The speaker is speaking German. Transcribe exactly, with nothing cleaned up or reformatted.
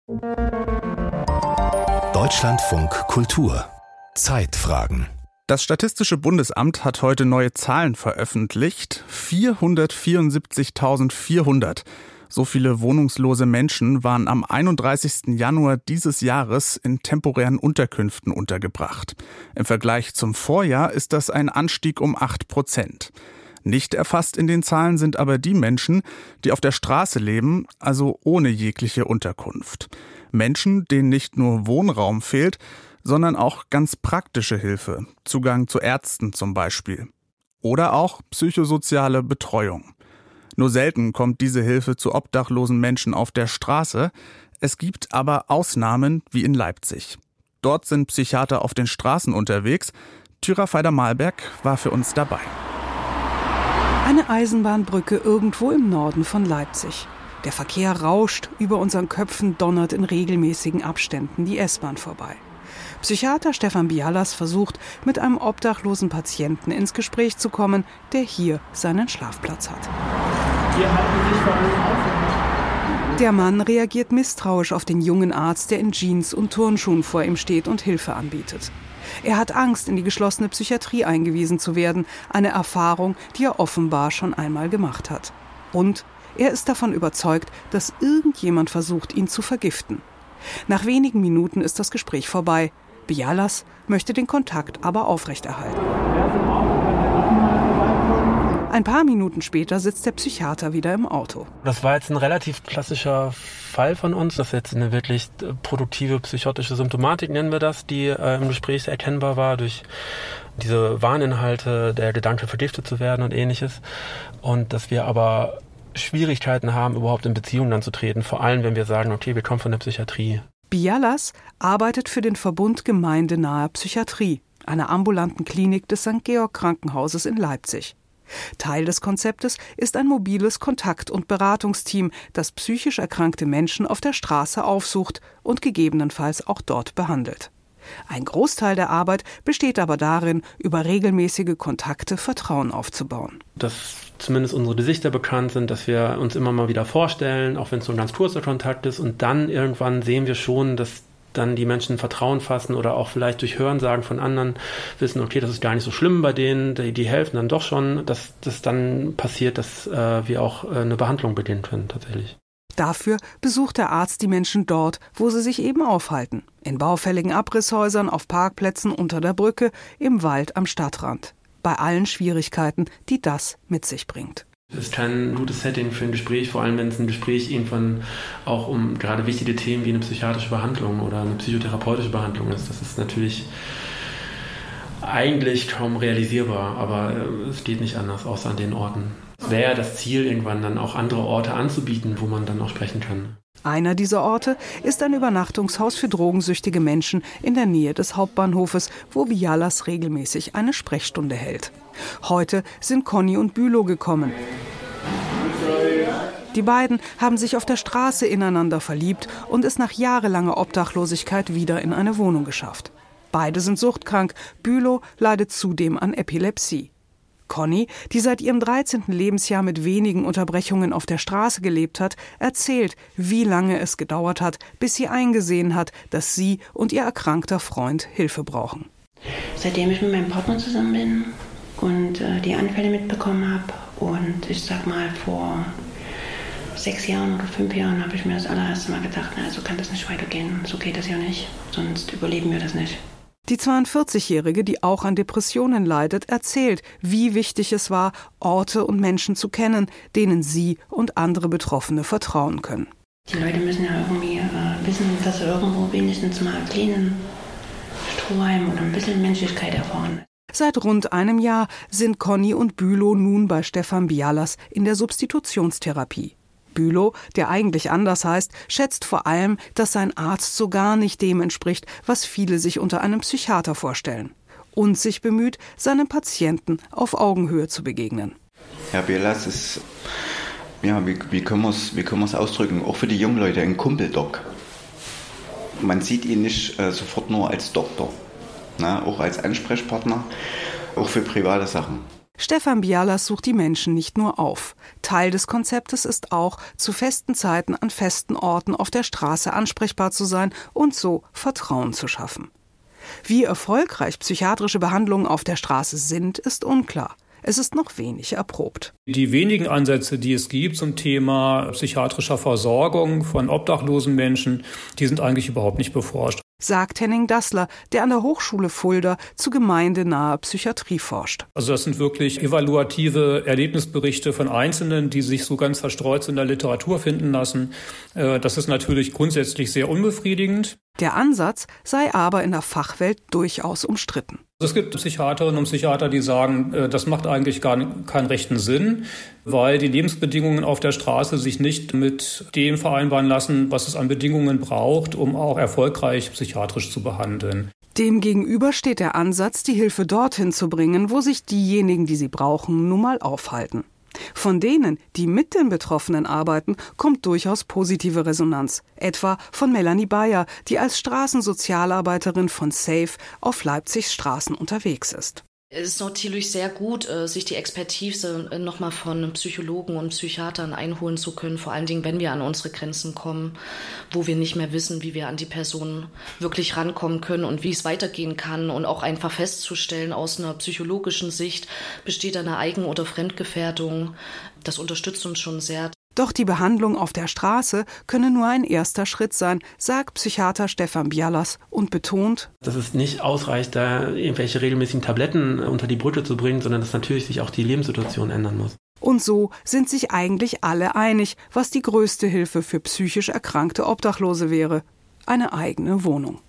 Deutschlandfunk Kultur. Zeitfragen. Das Statistische Bundesamt hat heute neue Zahlen veröffentlicht. vierhundertvierundsiebzigtausendvierhundert. So viele wohnungslose Menschen waren am einunddreißigsten Januar dieses Jahres in temporären Unterkünften untergebracht. Im Vergleich zum Vorjahr ist das ein Anstieg um acht Prozent. Nicht erfasst in den Zahlen sind aber die Menschen, die auf der Straße leben, also ohne jegliche Unterkunft. Menschen, denen nicht nur Wohnraum fehlt, sondern auch ganz praktische Hilfe, Zugang zu Ärzten zum Beispiel. Oder auch psychosoziale Betreuung. Nur selten kommt diese Hilfe zu obdachlosen Menschen auf der Straße. Es gibt aber Ausnahmen wie in Leipzig. Dort sind Psychiater auf den Straßen unterwegs. Thyra Feider-Malberg war für uns dabei. Eine Eisenbahnbrücke irgendwo im Norden von Leipzig. Der Verkehr rauscht, über unseren Köpfen donnert in regelmäßigen Abständen die S-Bahn vorbei. Psychiater Stefan Bialas versucht, mit einem obdachlosen Patienten ins Gespräch zu kommen, der hier seinen Schlafplatz hat. Hier halten sich vor allem auf. Der Mann reagiert misstrauisch auf den jungen Arzt, der in Jeans und Turnschuhen vor ihm steht und Hilfe anbietet. Er hat Angst, in die geschlossene Psychiatrie eingewiesen zu werden, eine Erfahrung, die er offenbar schon einmal gemacht hat. Und er ist davon überzeugt, dass irgendjemand versucht, ihn zu vergiften. Nach wenigen Minuten ist das Gespräch vorbei. Bialas möchte den Kontakt aber aufrechterhalten. Ein paar Minuten später sitzt der Psychiater wieder im Auto. Das war jetzt ein relativ klassischer Fall von uns. Das ist jetzt eine wirklich produktive psychotische Symptomatik, nennen wir das, die äh, im Gespräch sehr erkennbar war durch diese Warninhalte, der Gedanke vergiftet zu werden und ähnliches. Und dass wir aber Schwierigkeiten haben, überhaupt in Beziehung dann zu treten. Vor allem, wenn wir sagen, okay, wir kommen von der Psychiatrie. Bialas arbeitet für den Verbund Gemeindenahe Psychiatrie, einer ambulanten Klinik des Sankt Georg Krankenhauses in Leipzig. Teil des Konzeptes ist ein mobiles Kontakt- und Beratungsteam, das psychisch erkrankte Menschen auf der Straße aufsucht und gegebenenfalls auch dort behandelt. Ein Großteil der Arbeit besteht aber darin, über regelmäßige Kontakte Vertrauen aufzubauen. Dass zumindest unsere Gesichter bekannt sind, dass wir uns immer mal wieder vorstellen, auch wenn es so ein ganz kurzer Kontakt ist. Und dann irgendwann sehen wir schon, dass dann die Menschen Vertrauen fassen oder auch vielleicht durch Hörensagen von anderen wissen, okay, das ist gar nicht so schlimm bei denen, die, die helfen dann doch schon, dass das dann passiert, dass äh, wir auch äh, eine Behandlung beginnen können tatsächlich. Dafür besucht der Arzt die Menschen dort, wo sie sich eben aufhalten. In baufälligen Abrisshäusern, auf Parkplätzen, unter der Brücke, im Wald am Stadtrand. Bei allen Schwierigkeiten, die das mit sich bringt. Es ist kein gutes Setting für ein Gespräch, vor allem wenn es ein Gespräch irgendwann auch um gerade wichtige Themen wie eine psychiatrische Behandlung oder eine psychotherapeutische Behandlung ist. Das ist natürlich eigentlich kaum realisierbar, aber es geht nicht anders, außer an den Orten. Es wäre ja das Ziel, irgendwann dann auch andere Orte anzubieten, wo man dann auch sprechen kann. Einer dieser Orte ist ein Übernachtungshaus für drogensüchtige Menschen in der Nähe des Hauptbahnhofes, wo Bialas regelmäßig eine Sprechstunde hält. Heute sind Conny und Bülow gekommen. Die beiden haben sich auf der Straße ineinander verliebt und es nach jahrelanger Obdachlosigkeit wieder in eine Wohnung geschafft. Beide sind suchtkrank, Bülow leidet zudem an Epilepsie. Conny, die seit ihrem dreizehnten Lebensjahr mit wenigen Unterbrechungen auf der Straße gelebt hat, erzählt, wie lange es gedauert hat, bis sie eingesehen hat, dass sie und ihr erkrankter Freund Hilfe brauchen. Seitdem ich mit meinem Partner zusammen bin und äh, die Anfälle mitbekommen habe und ich sag mal vor sechs Jahren oder fünf Jahren habe ich mir das allererste Mal gedacht, na, so kann das nicht weitergehen, so geht das ja nicht, sonst überleben wir das nicht. Die zweiundvierzigjährige, die auch an Depressionen leidet, erzählt, wie wichtig es war, Orte und Menschen zu kennen, denen sie und andere Betroffene vertrauen können. Die Leute müssen ja irgendwie äh, wissen, dass sie irgendwo wenigstens mal einen kleinen Strohhalm oder ein bisschen Menschlichkeit erfahren. Seit rund einem Jahr sind Conny und Bülow nun bei Stefan Bialas in der Substitutionstherapie. Bülow, der eigentlich anders heißt, schätzt vor allem, dass sein Arzt so gar nicht dem entspricht, was viele sich unter einem Psychiater vorstellen. Und sich bemüht, seinen Patienten auf Augenhöhe zu begegnen. Herr Bialas ist, ja, wie, wie können wir es wie können wir es ausdrücken, auch für die jungen Leute ein Kumpeldoc. Man sieht ihn nicht äh, sofort nur als Doktor, na, auch als Ansprechpartner, auch für private Sachen. Stefan Bialas sucht die Menschen nicht nur auf. Teil des Konzeptes ist auch, zu festen Zeiten an festen Orten auf der Straße ansprechbar zu sein und so Vertrauen zu schaffen. Wie erfolgreich psychiatrische Behandlungen auf der Straße sind, ist unklar. Es ist noch wenig erprobt. Die wenigen Ansätze, die es gibt zum Thema psychiatrischer Versorgung von obdachlosen Menschen, die sind eigentlich überhaupt nicht beforscht. Sagt Henning Dassler, der an der Hochschule Fulda zu gemeindenaher Psychiatrie forscht. Also das sind wirklich evaluative Erlebnisberichte von Einzelnen, die sich so ganz verstreut in der Literatur finden lassen. Das ist natürlich grundsätzlich sehr unbefriedigend. Der Ansatz sei aber in der Fachwelt durchaus umstritten. Es gibt Psychiaterinnen und Psychiater, die sagen, das macht eigentlich gar keinen rechten Sinn, weil die Lebensbedingungen auf der Straße sich nicht mit dem vereinbaren lassen, was es an Bedingungen braucht, um auch erfolgreich psychiatrisch zu behandeln. Demgegenüber steht der Ansatz, die Hilfe dorthin zu bringen, wo sich diejenigen, die sie brauchen, nun mal aufhalten. Von denen, die mit den Betroffenen arbeiten, kommt durchaus positive Resonanz. Etwa von Melanie Bayer, die als Straßensozialarbeiterin von SAFE auf Leipzigs Straßen unterwegs ist. Es ist natürlich sehr gut, sich die Expertise nochmal von Psychologen und Psychiatern einholen zu können, vor allen Dingen, wenn wir an unsere Grenzen kommen, wo wir nicht mehr wissen, wie wir an die Personen wirklich rankommen können und wie es weitergehen kann und auch einfach festzustellen, aus einer psychologischen Sicht besteht eine Eigen- oder Fremdgefährdung. Das unterstützt uns schon sehr. Doch die Behandlung auf der Straße könne nur ein erster Schritt sein, sagt Psychiater Stefan Bialas und betont, dass es nicht ausreicht, da irgendwelche regelmäßigen Tabletten unter die Brücke zu bringen, sondern dass natürlich sich auch die Lebenssituation ändern muss. Und so sind sich eigentlich alle einig, was die größte Hilfe für psychisch erkrankte Obdachlose wäre: eine eigene Wohnung.